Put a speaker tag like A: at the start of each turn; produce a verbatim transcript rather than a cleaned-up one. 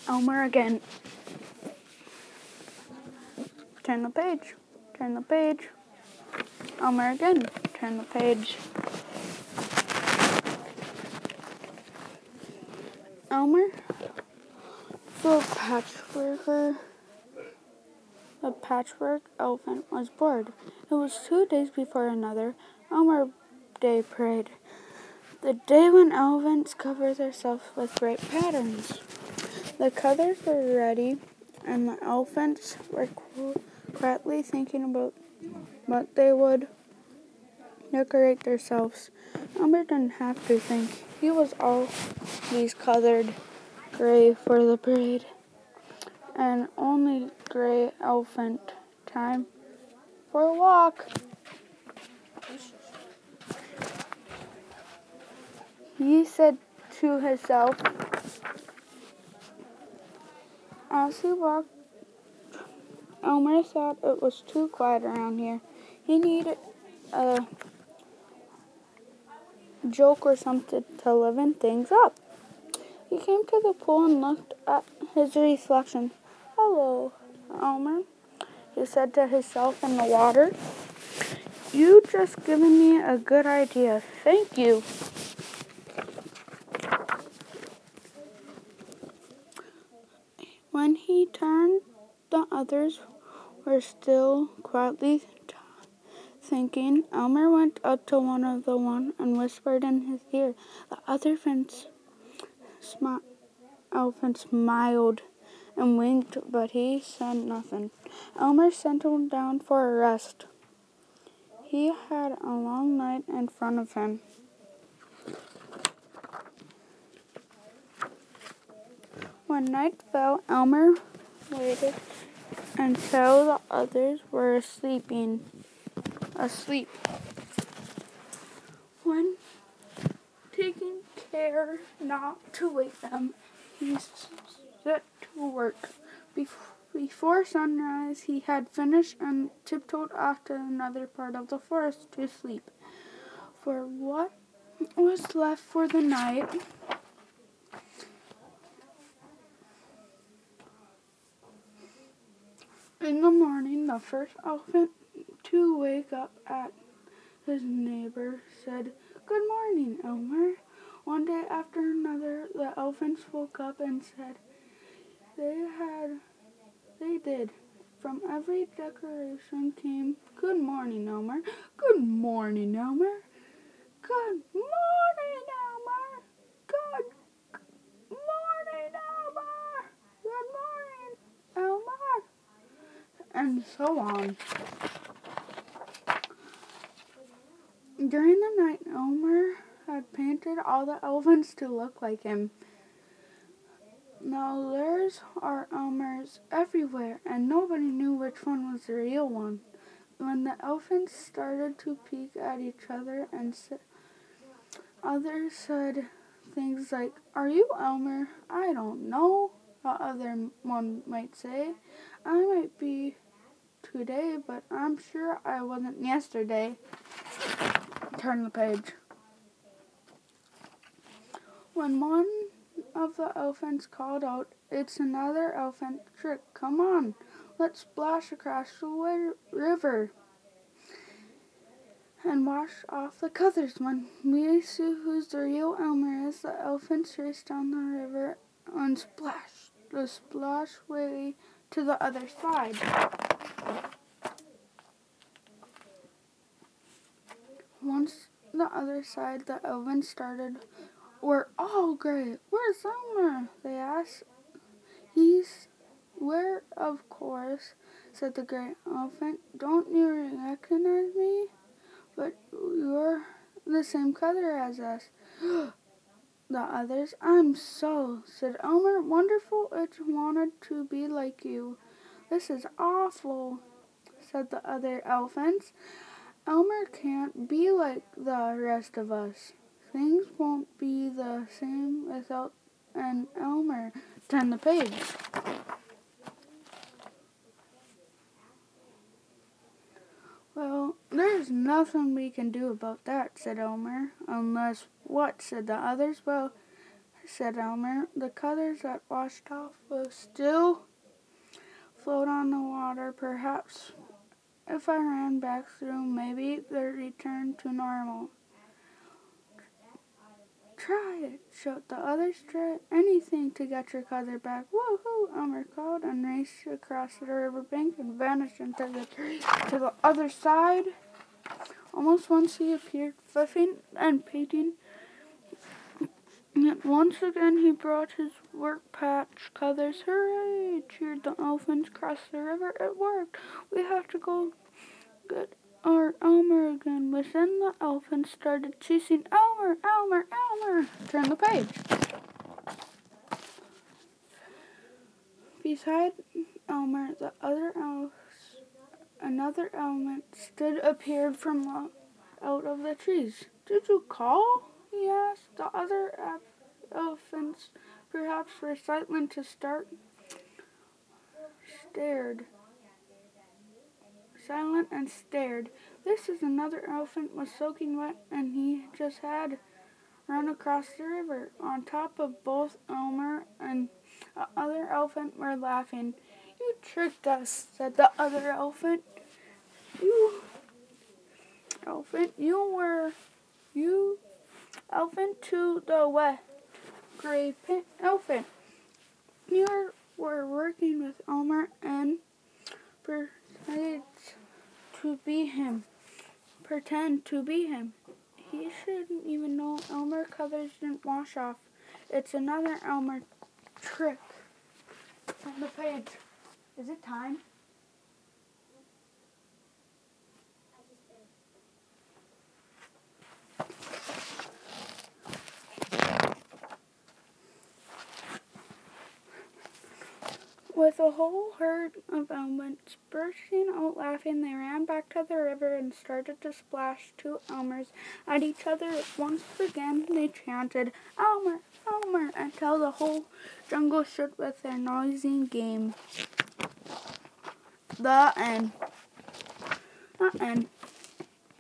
A: Elmer again. Turn the page. Turn the page. Elmer again. Turn the page. Elmer, the patchworker, the patchwork elephant was bored. It was two days before another Elmer Day parade, the day when elephants cover themselves with bright patterns. The colors were ready, and the elephants were quietly thinking about what they would decorate themselves. Elmer didn't have to think. He was always colored gray for the parade, and only gray elephant. Time for a walk. He said to himself as he walked. Elmer thought it was too quiet around here. He needed a joke or something to liven things up. He came to the pool and looked at his reflection. "Hello, Elmer," he said to himself in the water. "You just given me a good idea. Thank you." When he turned, the others were still quietly t- thinking. Elmer went up to one of the one and whispered in his ear. The other fence smi- elephant smiled and winked, but he said nothing. Elmer settled down for a rest. He had a long night in front of him. When night fell, Elmer waited until the others were sleeping, asleep. When taking care not to wake them, he set to work. Before sunrise, he had finished and tiptoed off to another part of the forest to sleep. For what was left for the night, in the morning, the first elephant to wake up at his neighbor said, "Good morning, Elmer." One day after another, the elephants woke up and said they had, they did. From every decoration came, "Good morning, Elmer. Good morning, Elmer. Good morning, Elmer. Good morning, Elmer. Good morning, Elmer." And so on. During the night, Elmer had painted all the elephants to look like him. Now there's are Elmers everywhere, and nobody knew which one was the real one. When the elephants started to peek at each other, and sa- others said things like, "Are you Elmer?" "I don't know," the other one might say. "I might be today, but I'm sure I wasn't yesterday." Turn the page. When one of the elephants called out, "It's another elephant trick. Come on, let's splash across the river and wash off the colors. When we see who's the real Elmer is," the elephants raced down the river and splashed the splashway to the other side. Once the other side, the elephants started. "We're all gray. Where's Elmer?" they asked. "He's where, of course," said the gray elephant. "Don't you recognize me? But you're the same color as us." The others, "I'm so," said Elmer. "Wonderful. I wanted to be like you." "This is awful," said the other elephants. "Elmer can't be like the rest of us. Things won't be the same without an Elmer." Turn the page. "Well, there's nothing we can do about that," said Elmer. "Unless what?" said the others. "Well," said Elmer. The colors that washed off will still float on the water. Perhaps if I ran back through, maybe they'd return to normal. Try it, shouted the others. Try anything to get your color back. Woohoo! Elmer called and raced across the riverbank and vanished into the tree to the other side. Almost once he appeared, puffing and panting. Yet once again he brought his work patch colors. Hooray! Cheered the elephants across the river. It worked. We have to go get our Elmer again. Within the elephants started chasing Elmer, Elmer, Elmer. Turn the page. Beside Elmer, the other elves, another element stood appeared from the, out of the trees. Did you call? He asked. The other elephants, perhaps were silent to start, stared. Silent and stared. This is another elephant was soaking wet, and he just had run across the river. On top of both Elmer and the other elephant were laughing. You tricked us, said the other elephant. You elephant, you were you elephant to the wet gray elephant. You were working with Elmer and pretend to be him. Pretend to be him. He shouldn't even know Elmer colors didn't wash off. It's another Elmer trick. On the page. Is it time? With a whole herd of elephants bursting out laughing, they ran back to the river and started to splash two Elmers at each other. Once again they chanted, Elmer, Elmer, until the whole jungle shook with their noisy game. The end. The end.